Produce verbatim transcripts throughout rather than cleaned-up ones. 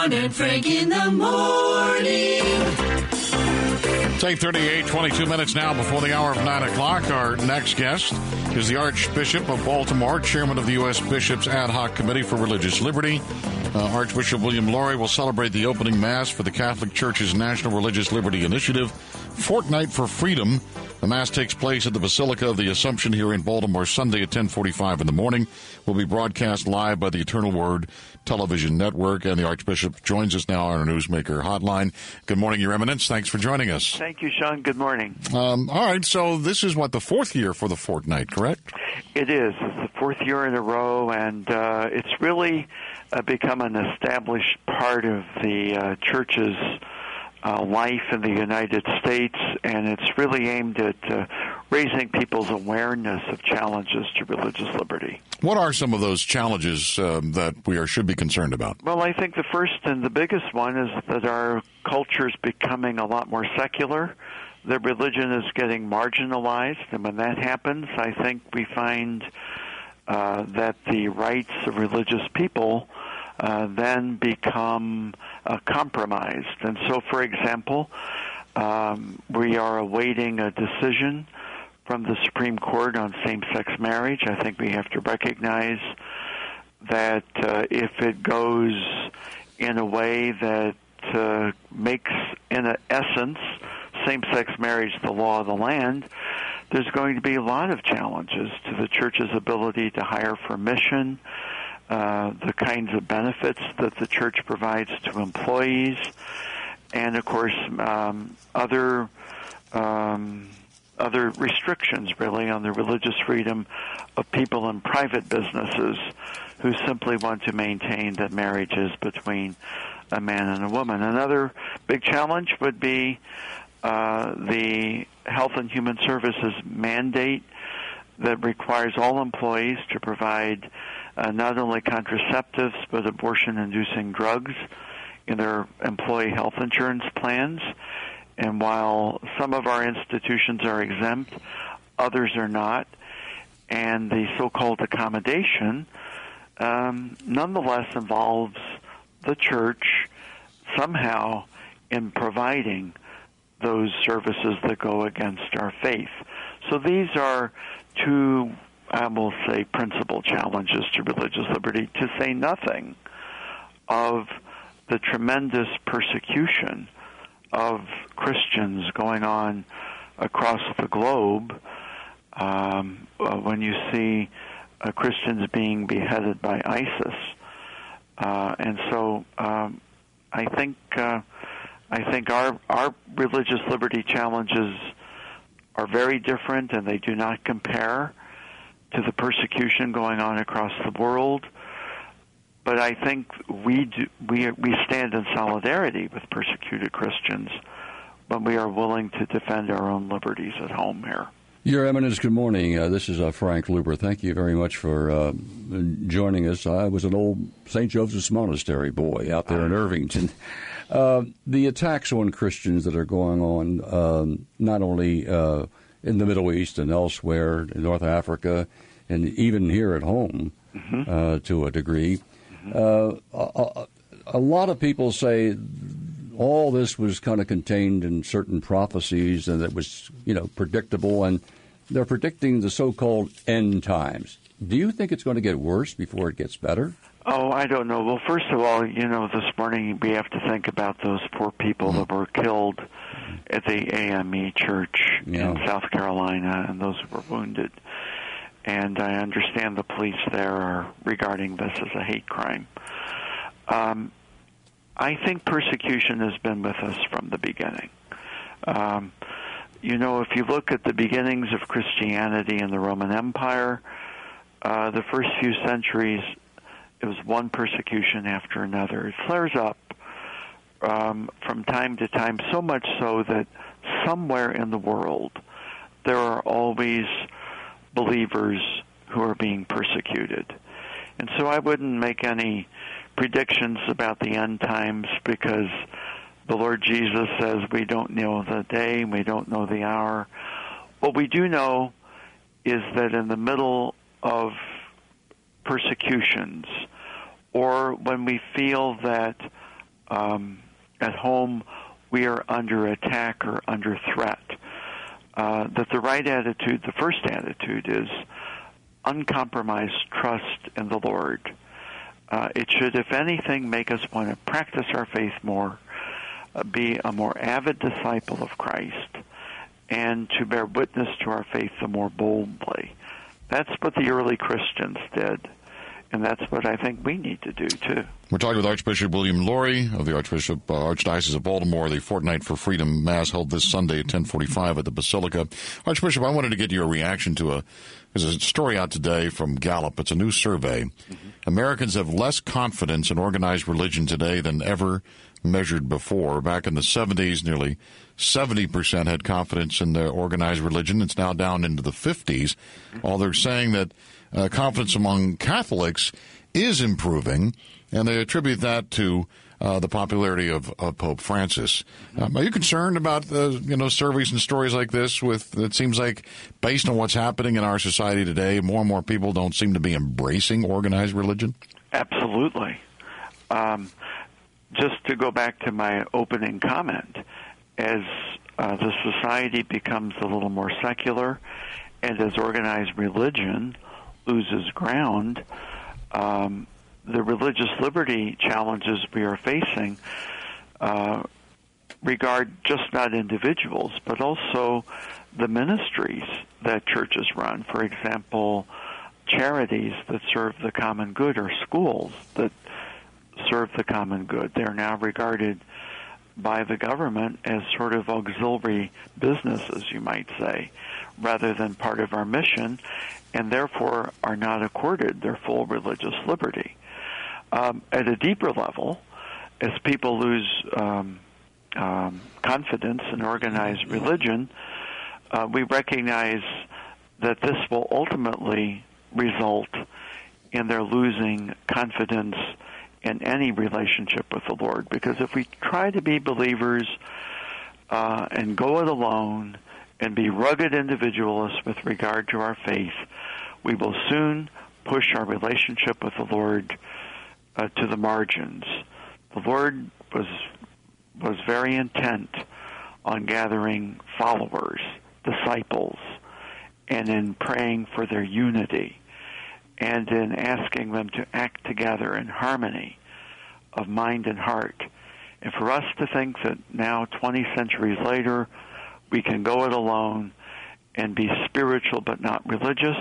John and Frank in the morning. It's eight thirty-eight, twenty-two minutes now before the hour of nine o'clock. Our next guest is the Archbishop of Baltimore, chairman of the U S Bishops Ad Hoc Committee for Religious Liberty. Uh, Archbishop William Lori will celebrate the opening Mass for the Catholic Church's National Religious Liberty Initiative, Fortnight for Freedom. The Mass takes place at the Basilica of the Assumption here in Baltimore Sunday at ten forty-five in the morning. Will be broadcast live by the Eternal Word Television Network, and the Archbishop joins us now on our Newsmaker hotline. Good morning, Your Eminence. Thanks for joining us. Thank you, Sean. Good morning. Um, all right, so this is, what, the fourth year for the Fortnight, correct? It is. It's the fourth year in a row, and uh, it's really uh, become an established part of the uh, Church's uh, life in the United States, and it's really aimed at uh, raising people's awareness of challenges to religious liberty. What are some of those challenges um, that we are, should be concerned about? Well, I think the first and the biggest one is that our culture is becoming a lot more secular. The religion is getting marginalized, and when that happens, I think we find uh, that the rights of religious people uh, then become uh, compromised. And so, for example, um, we are awaiting a decision from the Supreme Court on same-sex marriage. I think we have to recognize that uh, if it goes in a way that uh, makes, in a essence, same-sex marriage the law of the land, there's going to be a lot of challenges to the Church's ability to hire for mission, uh, the kinds of benefits that the Church provides to employees, and, of course, um, other um, other restrictions, really, on the religious freedom of people in private businesses who simply want to maintain that marriage is between a man and a woman. Another big challenge would be uh, the Health and Human Services mandate that requires all employees to provide uh, not only contraceptives but abortion-inducing drugs in their employee health insurance plans. And while some of our institutions are exempt, others are not. And the so-called accommodation um, nonetheless involves the Church somehow in providing those services that go against our faith. So these are two, I will say, principal challenges to religious liberty, to say nothing of the tremendous persecution of Christians going on across the globe. Um, uh, when you see uh, Christians being beheaded by ISIS. Uh, and so um, I think uh, I think our our religious liberty challenges are very different, and they do not compare to the persecution going on across the world. But I think we do, we we stand in solidarity with persecuted Christians when we are willing to defend our own liberties at home here. Your Eminence, good morning. Uh, this is uh, Frank Luber. Thank you very much for uh, joining us. I was an old Saint Joseph's Monastery boy out there in Irvington. Uh, the attacks on Christians that are going on, um, not only uh, in the Middle East and elsewhere, in North Africa, and even here at home, mm-hmm. uh, to a degree, mm-hmm. uh, a, a lot of people say all this was kind of contained in certain prophecies, and it was, you know, predictable, and they're predicting the so-called end times. Do you think it's going to get worse before it gets better? Oh, I don't know. Well, first of all, you know, this morning we have to think about those poor people mm-hmm. that were killed at the A M E Church yeah. in South Carolina, and those who were wounded. And I understand the police there are regarding this as a hate crime. Um, I think persecution has been with us from the beginning. Um, you know, if you look at the beginnings of Christianity in the Roman Empire, uh, the first few centuries, it was one persecution after another. It flares up um, from time to time, so much so that somewhere in the world there are always believers who are being persecuted. And so I wouldn't make any predictions about the end times, because the Lord Jesus says we don't know the day, we don't know the hour. What we do know is that in the middle of persecutions, or when we feel that um, at home we are under attack or under threat, uh, that the right attitude, the first attitude, is uncompromised trust in the Lord. Uh, it should, if anything, make us want to practice our faith more, uh, be a more avid disciple of Christ, and to bear witness to our faith the more boldly. That's what the early Christians did, and that's what I think we need to do, too. We're talking with Archbishop William Lori of the Archbishop uh, Archdiocese of Baltimore. The Fortnight for Freedom Mass held this Sunday at ten forty-five at the Basilica. Archbishop, I wanted to get your reaction to a, there's a story out today from Gallup. It's a new survey. Mm-hmm. Americans have less confidence in organized religion today than ever measured before. Back in the seventies, nearly seventy percent had confidence in the organized religion. It's now down into the fifties. While they're saying that uh, confidence among Catholics is improving, and they attribute that to uh, the popularity of, of Pope Francis. Um, are you concerned about uh, you know surveys and stories like this? With it seems like, based on what's happening in our society today, more and more people don't seem to be embracing organized religion? Absolutely. Um, just to go back to my opening comment, as uh, the society becomes a little more secular, and as organized religion loses ground, um, the religious liberty challenges we are facing uh, regard just not individuals, but also the ministries that churches run. For example, charities that serve the common good, or schools that serve the common good. They're now regarded by the government as sort of auxiliary businesses, you might say, rather than part of our mission, and therefore are not accorded their full religious liberty. Um, at a deeper level, as people lose um, um, confidence in organized religion, uh, we recognize that this will ultimately result in their losing confidence in any relationship with the Lord. Because if we try to be believers uh, and go it alone and be rugged individualists with regard to our faith, we will soon push our relationship with the Lord uh, to the margins. The Lord was was very intent on gathering followers, disciples, and in praying for their unity, and in asking them to act together in harmony of mind and heart. And for us to think that now, twenty centuries later, we can go it alone and be spiritual but not religious,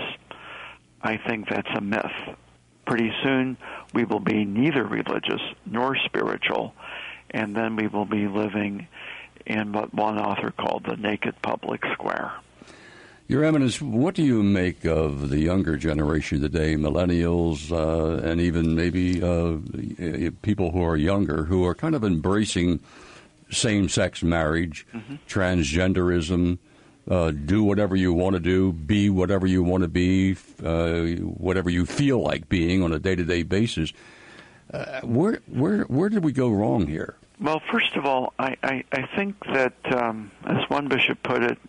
I think that's a myth. Pretty soon, we will be neither religious nor spiritual, and then we will be living in what one author called the naked public square. Your Eminence, what do you make of the younger generation today, millennials, uh, and even maybe uh, people who are younger, who are kind of embracing same-sex marriage, mm-hmm. transgenderism, uh, do whatever you want to do, be whatever you want to be, uh, whatever you feel like being on a day-to-day basis? Uh, where where where did we go wrong here? Well, first of all, I, I, I think that, um, as one bishop put it,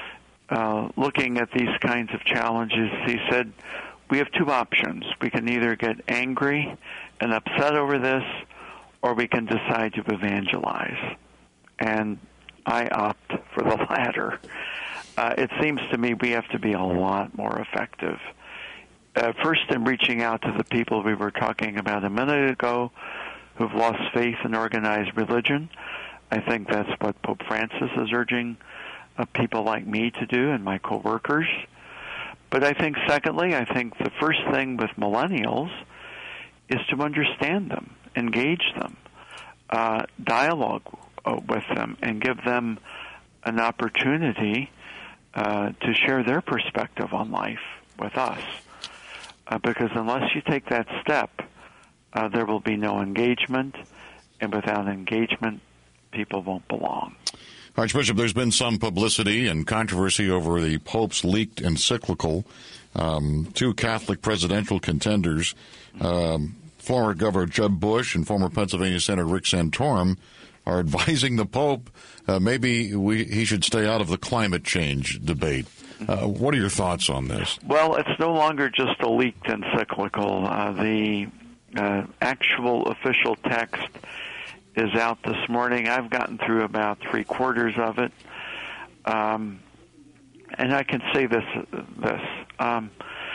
Uh, looking at these kinds of challenges, he said, we have two options. We can either get angry and upset over this, or we can decide to evangelize. And I opt for the latter. Uh, it seems to me we have to be a lot more effective. Uh, first, in reaching out to the people we were talking about a minute ago who've lost faith in organized religion. I think that's what Pope Francis is urging Uh, people like me to do and my coworkers. But I think, secondly, I think the first thing with millennials is to understand them, engage them, uh, dialogue uh, with them, and give them an opportunity uh, to share their perspective on life with us. Uh, because unless you take that step, uh, there will be no engagement, and without engagement, people won't belong. Archbishop, there's been some publicity and controversy over the Pope's leaked encyclical. Um, two Catholic presidential contenders, um, former Governor Jeb Bush and former Pennsylvania Senator Rick Santorum, are advising the Pope uh, maybe we, he should stay out of the climate change debate. Uh, what are your thoughts on this? Well, it's no longer just a leaked encyclical. Uh, the uh, actual official text is out this morning. I've gotten through about three quarters of it. Um, and I can say this, this. Um,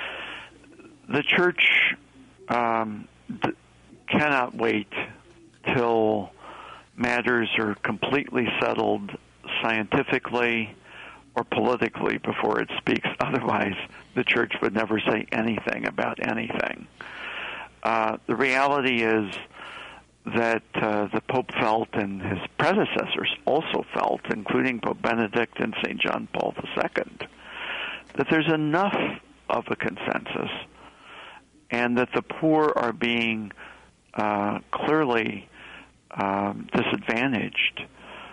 the church um, d- cannot wait till matters are completely settled scientifically or politically before it speaks. Otherwise, the church would never say anything about anything. Uh, the reality is that uh, the Pope felt, and his predecessors also felt, including Pope Benedict and Saint John Paul the Second, that there's enough of a consensus and that the poor are being uh, clearly um, disadvantaged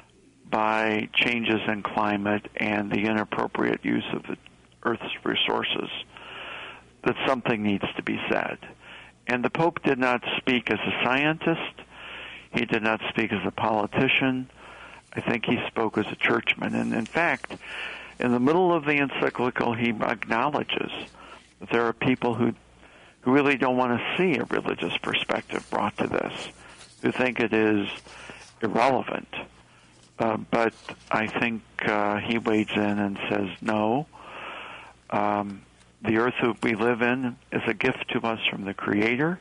by changes in climate and the inappropriate use of the Earth's resources, that something needs to be said. And the Pope did not speak as a scientist. He did not speak as a politician. I think he spoke as a churchman. And in fact, in the middle of the encyclical, he acknowledges that there are people who, who really don't want to see a religious perspective brought to this, who think it is irrelevant. Uh, but I think uh, he wades in and says, no, um, the earth that we live in is a gift to us from the Creator,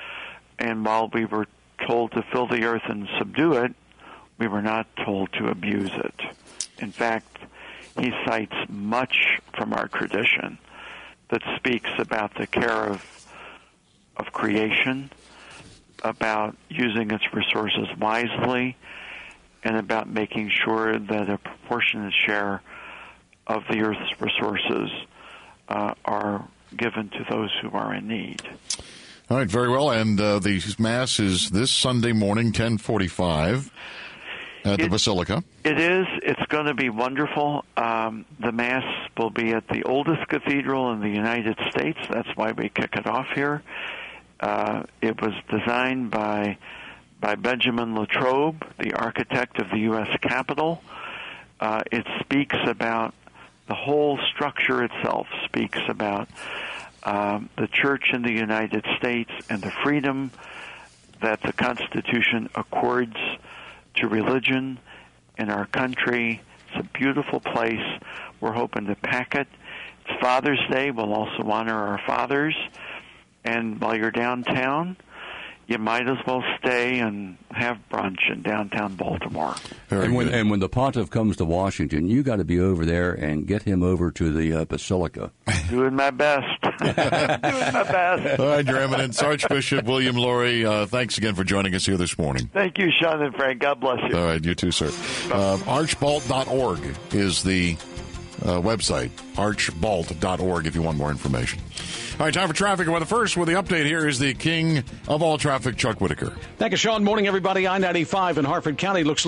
and while we were told to fill the earth and subdue it, we were not told to abuse it. In fact, he cites much from our tradition that speaks about the care of of creation, about using its resources wisely, and about making sure that a proportionate share of the earth's resources uh, are given to those who are in need. All right, very well. And uh, the Mass is this Sunday morning, ten forty-five, at the it, Basilica. It is. It's going to be wonderful. Um, the Mass will be at the oldest cathedral in the United States. That's why we kick it off here. Uh, it was designed by by Benjamin Latrobe, the architect of the U S Capitol. Uh, it speaks about, the whole structure itself speaks about um, the church in the United States and the freedom that the Constitution accords to religion in our country. It's a beautiful place. We're hoping to pack it. It's Father's Day. We'll also honor our fathers. And while you're downtown, you might as well stay and have brunch in downtown Baltimore. Very and when good. and when the pontiff comes to Washington, you got to be over there and get him over to the uh, Basilica. Doing my best. Doing my best. All right, Your Eminence, Archbishop William Lori, uh, thanks again for joining us here this morning. Thank you, Sean and Frank. God bless you. All right, you too, sir. Uh, archbalt dot org is the uh, website, archbalt dot org, if you want more information. All right, time for traffic and weather. First, with the update here is the king of all traffic, Chuck Whitaker. Thank you, Sean. Morning, everybody. I ninety-five in Harford County looks